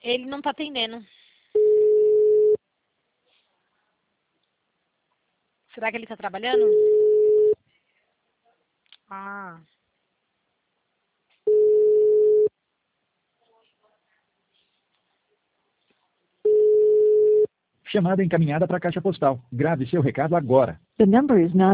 Ele não tá atendendo. Será que ele tá trabalhando? Ah. Chamada encaminhada para a caixa postal. Grave seu recado agora. The number is not